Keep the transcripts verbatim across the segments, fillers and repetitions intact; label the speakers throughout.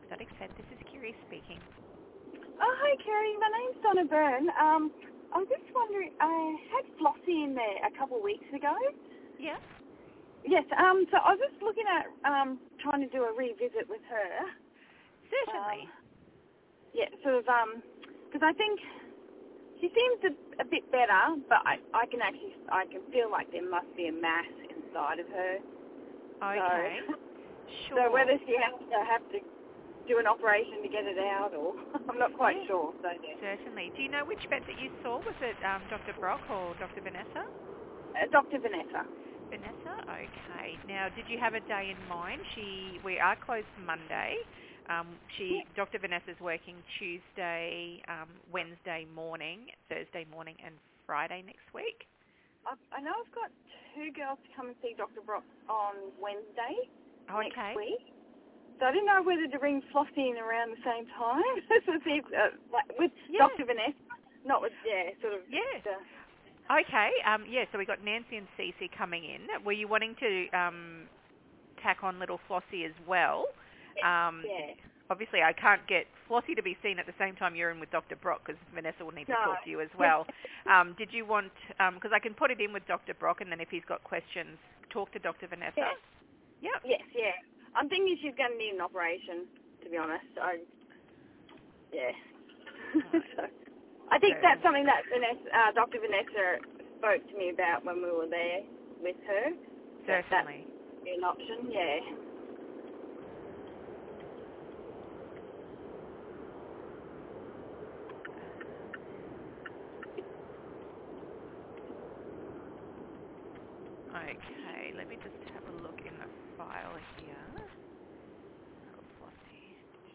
Speaker 1: Orthotics Vet. This is Kiri speaking.
Speaker 2: Oh, hi, Kerry. My name's Donna Byrne. Um, I was just wondering, I had Flossie in there a couple of weeks ago.
Speaker 1: Yeah.
Speaker 2: Yes, um, so I was just looking at um, trying to do a revisit with her.
Speaker 1: Certainly.
Speaker 2: Um, yeah, sort of, um, because I think she seems a, a bit better, but I, I can actually, I can feel like there must be a mass inside of her.
Speaker 1: Okay.
Speaker 2: So,
Speaker 1: sure.
Speaker 2: So whether she has to have to do an operation to get it out, or I'm not quite
Speaker 1: yeah.
Speaker 2: sure. So yeah.
Speaker 1: Certainly. Do you know which vet that you saw? Was it um, Doctor Brock or Doctor Vanessa?
Speaker 2: Uh, Doctor Vanessa.
Speaker 1: Vanessa? Okay. Now, did you have a day in mind? She, we are closed Monday. Um, she,
Speaker 2: Yeah.
Speaker 1: Doctor Vanessa's working Tuesday, um, Wednesday morning, Thursday morning, and Friday next week.
Speaker 2: I, I know I've got two girls to come and see Doctor Brock on Wednesday
Speaker 1: Okay.
Speaker 2: next week. So I didn't know whether to bring Flossie in around the same time so see if, uh, like with
Speaker 1: Yeah.
Speaker 2: Doctor Vanessa, not with yeah, sort of.
Speaker 1: Yeah.
Speaker 2: The,
Speaker 1: Okay. Um, yeah. So we got Nancy and Cece coming in. Were you wanting to um, tack on little Flossie as well? Um,
Speaker 2: yeah.
Speaker 1: obviously, I can't get Flossie to be seen at the same time you're in with Doctor Brock because Vanessa will need to
Speaker 2: No.
Speaker 1: talk to you as well. Um, did you want? Because I can put it in with Doctor Brock, and then if he's got questions, talk to Doctor Vanessa.
Speaker 2: Yeah.
Speaker 1: Yep.
Speaker 2: Yes. Yeah. I'm thinking she's going to need an operation. To be honest, I yeah.
Speaker 1: Right.
Speaker 2: so, I think
Speaker 1: So-
Speaker 2: that's something that Vanessa, uh, Doctor Vanessa spoke to me about when we were there with her. That
Speaker 1: Certainly.
Speaker 2: that'd be an option. Yeah.
Speaker 1: Okay, let me just have a look in the file here. Little Flossie.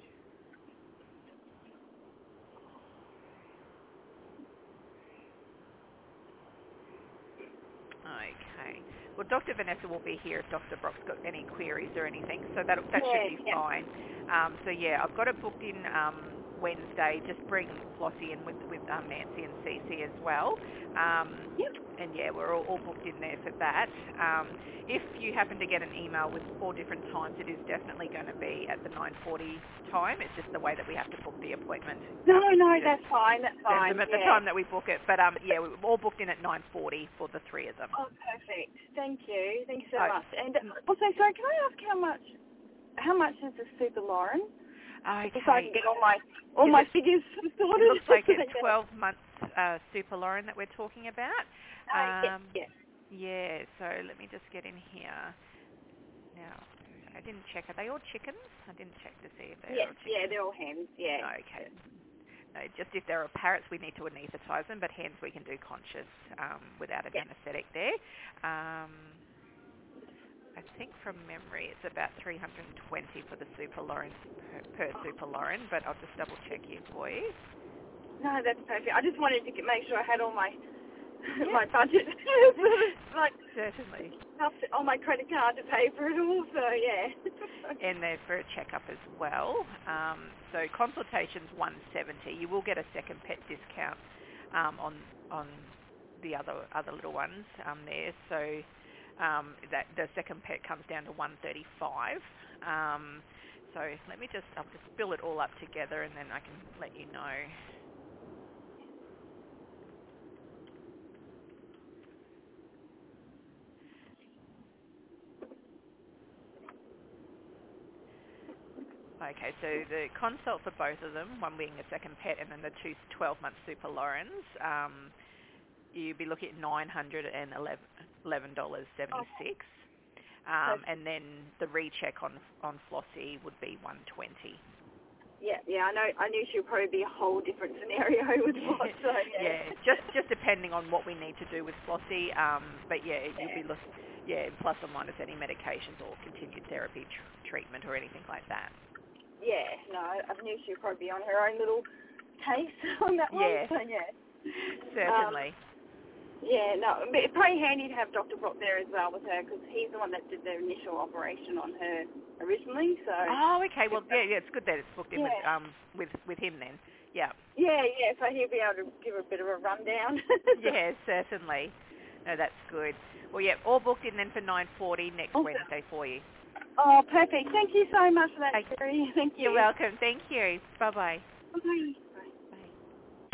Speaker 1: Okay. Well, Doctor Vanessa will be here if Doctor Brock's got any queries or anything, so that that
Speaker 2: Yeah,
Speaker 1: should be
Speaker 2: yeah.
Speaker 1: fine. Um, so yeah, I've got it booked in um, Wednesday. Just bring Flossie in with with um, Nancy and Cece as well. Um,
Speaker 2: Yep.
Speaker 1: And yeah, we're all, all booked in there for that. Um, if you happen to get an email with four different times, it is definitely going to be at the nine forty time. It's just the way that we have to book the appointment.
Speaker 2: No,
Speaker 1: Um,
Speaker 2: no,
Speaker 1: we don't
Speaker 2: that's fine. That's
Speaker 1: send
Speaker 2: fine.
Speaker 1: them at the
Speaker 2: Yeah.
Speaker 1: time that we book it. But um, yeah, we're all booked in at nine forty for the three of them.
Speaker 2: Oh, perfect. Thank you. Thank you so
Speaker 1: Oh,
Speaker 2: much. And also, sorry, can I ask how much? How much is the Super Lauren?
Speaker 1: Okay.
Speaker 2: Just so I can get all my all
Speaker 1: Is
Speaker 2: my
Speaker 1: it-
Speaker 2: figures
Speaker 1: It
Speaker 2: sorted.
Speaker 1: looks like it's twelve months uh, Super Lauren that we're talking about.
Speaker 2: Uh,
Speaker 1: Um,
Speaker 2: yes, yes.
Speaker 1: Yeah, so let me just get in here. Now, I didn't check. Are they all chickens? I didn't check to see if they're
Speaker 2: Yes,
Speaker 1: all chickens.
Speaker 2: yeah, they're all hens. Yeah.
Speaker 1: Okay. No, just if there are parrots, we need to anaesthetise them, but hens we can do conscious um, without an
Speaker 2: Yeah.
Speaker 1: anaesthetic there. Um, I think from memory it's about three hundred twenty for the Super Lauren per, per Super Lauren, but I'll just double check here for you.
Speaker 2: No, that's perfect. I just wanted to get, make sure I had all my
Speaker 1: Yeah.
Speaker 2: my budget, like
Speaker 1: Certainly.
Speaker 2: enough to, on my credit card to pay for it all. So yeah.
Speaker 1: And they're for a checkup as well. Um, so consultation's one seventy. You will get a second pet discount um, on on the other other little ones um, there. So um, that the second pet comes down to one thirty-five. Um, so let me just I'll just fill it all up together and then I can let you know. Okay, so the consult for both of them, one being a second pet and then the two twelve-month Super Laurens, um, you'd be looking at nine hundred eleven dollars and seventy-six dollars. Um, and then the recheck on on Flossie would be one hundred twenty dollars.
Speaker 2: Yeah, yeah, I know. I knew she would probably be a whole different scenario with what. So yeah.
Speaker 1: Yeah, just just depending on what we need to do with Flossie. Um, but yeah, you'll be look, yeah, plus or minus any medications or continued therapy tr- treatment or anything like that.
Speaker 2: Yeah, no, I knew she would probably be on her own little case on that
Speaker 1: Yeah.
Speaker 2: one. So yeah.
Speaker 1: Certainly.
Speaker 2: Um, yeah, no, but it's probably handy to have Doctor Brock there as well with her because he's the one that did the initial operation on her originally. So.
Speaker 1: Oh, okay. Well, yeah, yeah. It's good that it's booked in
Speaker 2: Yeah.
Speaker 1: with um with with him then. Yeah.
Speaker 2: Yeah, yeah. So he'll be able to give a bit of a rundown.
Speaker 1: Yeah, certainly. No, that's good. Well, yeah, all booked in then for nine forty next
Speaker 2: Awesome.
Speaker 1: Wednesday for you.
Speaker 2: Oh, perfect. Thank you so much for that,
Speaker 1: Okay.
Speaker 2: Terry. Thank you.
Speaker 1: You're welcome. Thank you. Bye-bye.
Speaker 2: Bye.